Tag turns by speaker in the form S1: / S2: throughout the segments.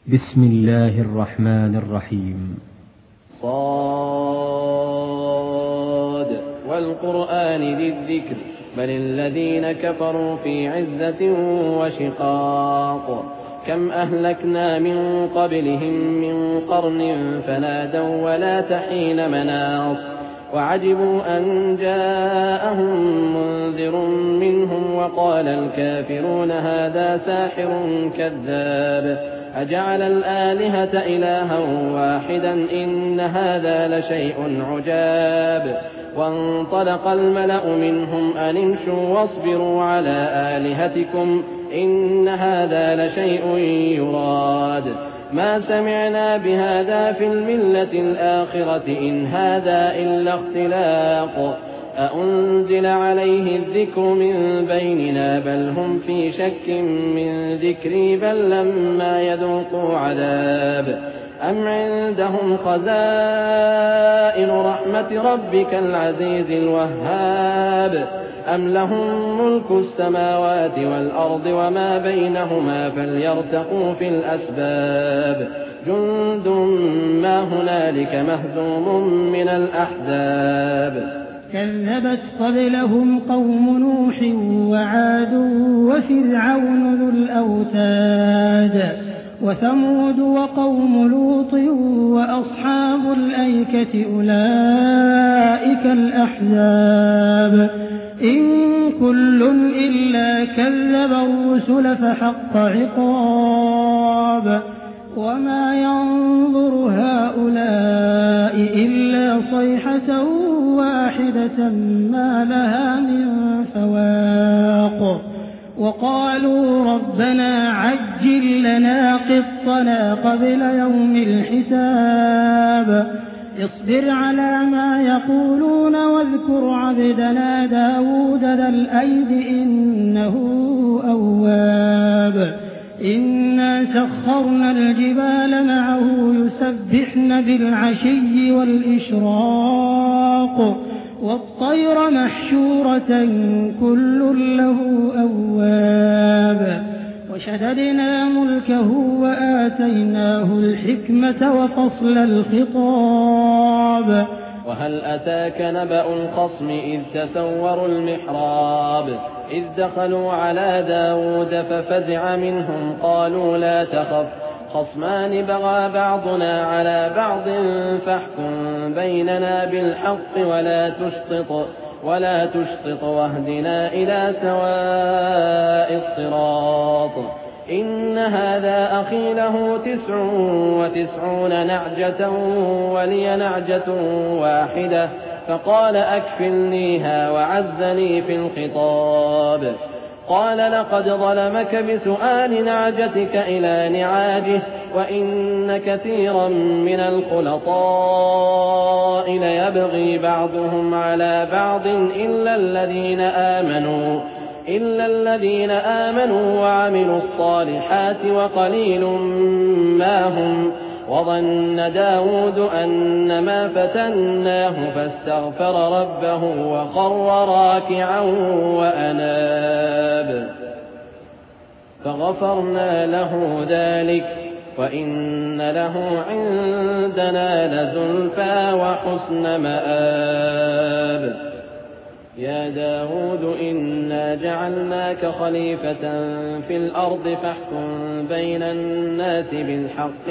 S1: بسم الله الرحمن الرحيم.
S2: صاد والقرآن ذي الذكر بل الذين كفروا في عزة وشقاق كم أهلكنا من قبلهم من قرن فنادوا ولا تحين مناص وعجبوا أن جاءهم منذر منهم وقال الكافرون هذا ساحر كذاب أجعل الآلهة إلها واحدا إن هذا لشيء عجاب وانطلق الملأ منهم أن امشوا واصبروا على آلهتكم إن هذا لشيء يراد ما سمعنا بهذا في الملة الآخرة إن هذا إلا اختلاق أأنزل عليه الذكر من بيننا بل هم في شك من ذكري بل لما يذوقوا عذاب أم عندهم خزائن رحمة ربك العزيز الوهاب أم لهم ملك السماوات والأرض وما بينهما فليرتقوا في الأسباب جند ما هنالك مهزوم من الأحزاب
S3: كذبت قبلهم قوم نوح وعاد وفرعون ذو الأوتاد وثمود وقوم لوط وأصحاب الأيكة أولئك الأحزاب إن كل إلا كذب الرسل فحق عقاب وما ينظر هؤلاء إلا صيحة واحدة ما لها من فواق وقالوا ربنا عجل لنا قطنا قبل يوم الحساب اصبر على ما يقولون واذكر عبدنا داود ذا الأيد إنه أواب إنا سخرنا الجبال معه يسبحن بالعشي والإشراق والطير محشورة كل له أواب وشددنا ملكه وآتيناه الحكمة وفصل الخطاب
S2: وهل أتاك نبأ الخصم إذ تسوروا المحراب إذ دخلوا على داود ففزع منهم قالوا لا تخف خصمان بغى بعضنا على بعض فاحكم بيننا بالحق ولا تشطط واهدنا إلى سواء الصراط إن هذا أخي له 99 نعجة ولي نعجة واحدة فقال أكفلنيها وعزني في الخطاب قال لقد ظلمك بسؤال نعجتك إلى نعاجه وإن كثيرا من الخلطاء ليبغي بعضهم على بعض إلا الذين آمنوا وعملوا الصالحات وقليل ما هم وظن داود أنما فتناه فاستغفر ربه وخر راكعا وأناب فغفرنا له ذلك وإن له عندنا لزلفى وحسن مآب يا داود إنا جعلناك خليفة في الأرض فاحكم بين الناس بالحق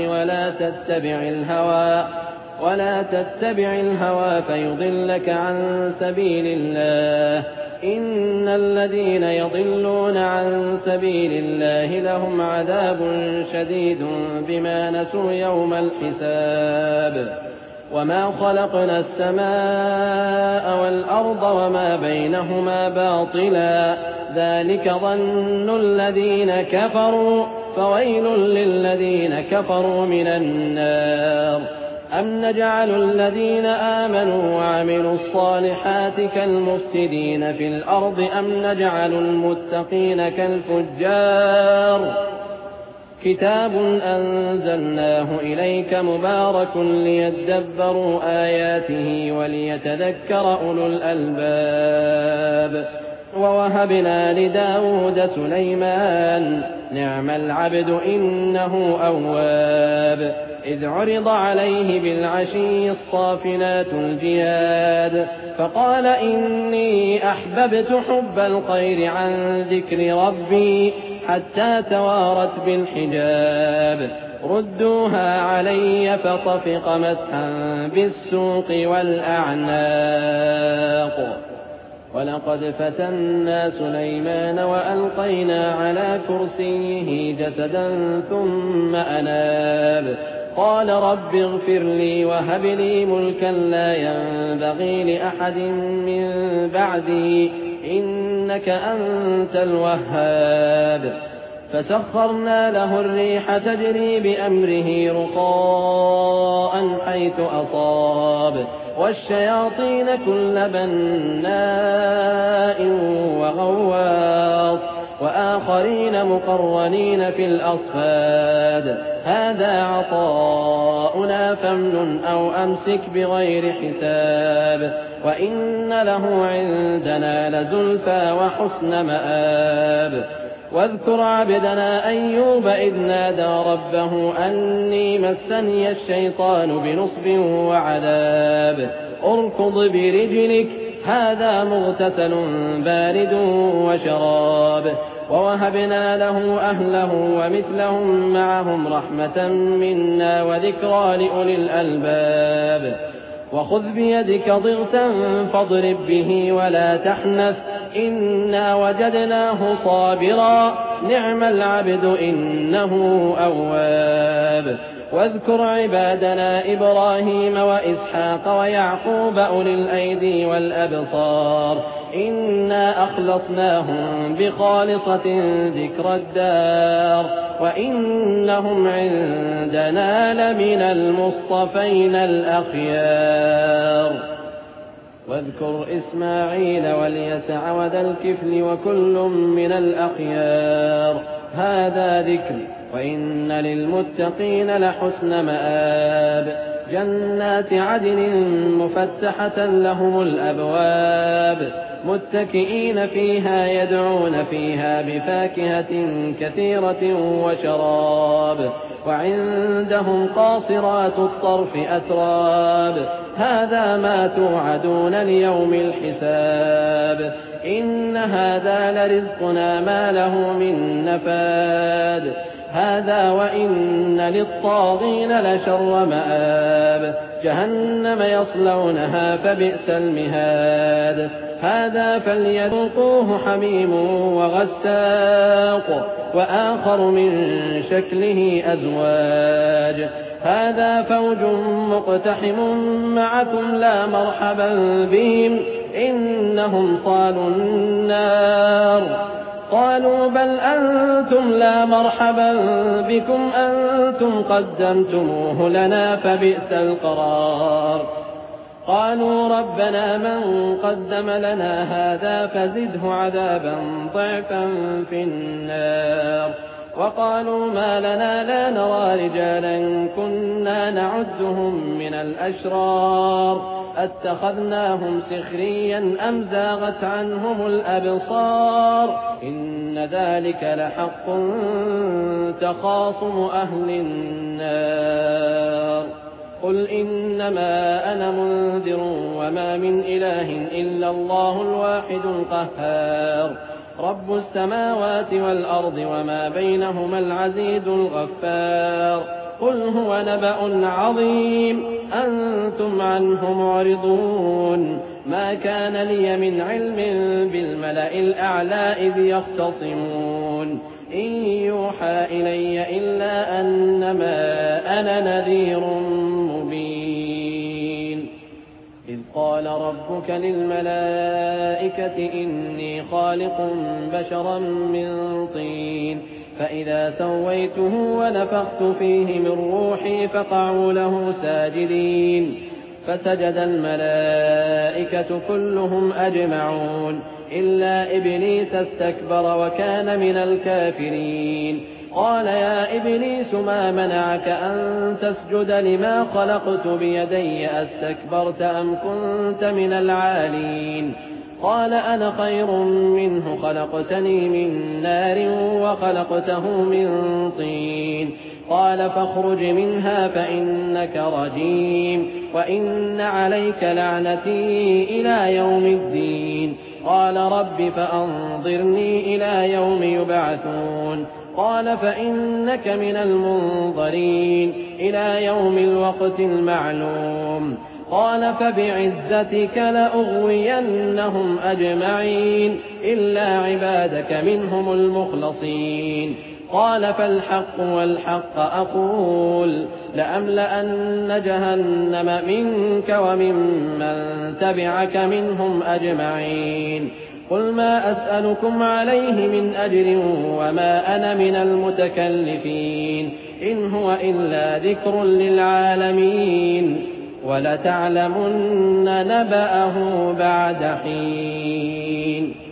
S2: ولا تتبع الهوى فيضلك عن سبيل الله إن الذين يضلون عن سبيل الله لهم عذاب شديد بما نسوا يوم الحساب وما خلقنا السماء والأرض وما بينهما باطلا ذلك ظن الذين كفروا فويل للذين كفروا من النار أم نجعل الذين آمنوا وعملوا الصالحات كالمفسدين في الأرض أم نجعل المتقين كالفجار كتاب أنزلناه إليك مبارك ليدبروا آياته وليتذكر أولو الألباب ووهبنا لداود سليمان نعم العبد إنه أواب إذ عرض عليه بالعشي الصافنات الجياد فقال إني أحببت حب الخير عن ذكر ربي حتى توارت بالحجاب ردوها علي فطفق مسحا بالسوق والأعناق ولقد فتنا سليمان وألقينا على كرسيه جسدا ثم أناب قال رب اغفر لي وهب لي ملكا لا ينبغي لأحد من بعدي إنك أنت الوهاب فسخرنا له الريح تجري بأمره رخاء حيث أصاب والشياطين كل بناء وغواص وآخرين مقرنين في الأصفاد هذا عطاؤنا فامنن أو أمسك بغير حساب وإن له عندنا لزلفى وحسن مآب واذكر عبدنا أيوب إذ نادى ربه أني مسني الشيطان بنصب وعذاب اركض برجلك هذا مغتسل بارد وشراب ووهبنا له أهله ومثلهم معهم رحمة منا وذكرى لأولي الألباب وخذ بيدك ضغثا فاضرب به ولا تحنث إنا وجدناه صابرا نعم العبد إنه أواب واذكر عبادنا إبراهيم وإسحاق ويعقوب أولي الأيدي والأبصار إنا أخلصناهم بخالصة ذكر الدار وإنهم عندنا لمن المصطفين الأخيار واذكر إسماعيل واليسع وذا الكفل وكل من الأخيار هذا ذكر وإن للمتقين لحسن مآب جنات عدن مفتحة لهم الأبواب متكئين فيها يدعون فيها بفاكهة كثيرة وشراب وعندهم قاصرات الطرف أتراب هذا ما توعدون ليوم الحساب إن هذا لرزقنا ما له من نفاد هذا وإن للطاغين لشر مآب جهنم يصلونها فبئس المهاد هذا فليذوقوه حميم وغساق وآخر من شكله أزواج هذا فوج مقتحم معكم لا مرحبا بهم إنهم صالوا النار قالوا بل أنتم لا مرحبا بكم أنتم قدمتموه لنا فبئس القرار قالوا ربنا من قدم لنا هذا فزده عذابا ضعفا في النار وقالوا ما لنا لا نرى رجالا كنا نعدهم من الأشرار أتخذناهم سخريا أم زاغت عنهم الأبصار إن ذلك لحق تخاصم أهل النار قل إنما أنا منذر وما من إله إلا الله الواحد القهار رب السماوات والأرض وما بينهما العزيز الغفار قل هو نبأ عظيم أنتم عنه معرضون ما كان لي من علم بالملأ الأعلى إذ يختصمون إن يوحى إلي إلا أنما أنا نذير مبين إذ قال ربك للملائكة إني خالق بشرا من طين فإذا سويته ونفخت فيه من روحي فقعوا له ساجدين فسجد الملائكة كلهم أجمعون إلا إبليس استكبر وكان من الكافرين قال يا إبليس ما منعك أن تسجد لما خلقت بيدي أستكبرت أم كنت من العالين قال أنا خير منه خلقتني من نار وخلقته من طين قال فاخرج منها فإنك رجيم وإن عليك لعنتي إلى يوم الدين قال رب فأنظرني إلى يوم يبعثون قال فإنك من المنظرين إلى يوم الوقت المعلوم قال فبعزتك لأغوينهم أجمعين إلا عبادك منهم المخلصين قال فالحق والحق أقول لأملأن جهنم منك وممن تبعك منهم أجمعين قل ما أسألكم عليه من أجر وما أنا من المتكلفين إن هو إلا ذكر للعالمين ولتعلمن نبأه بعد حين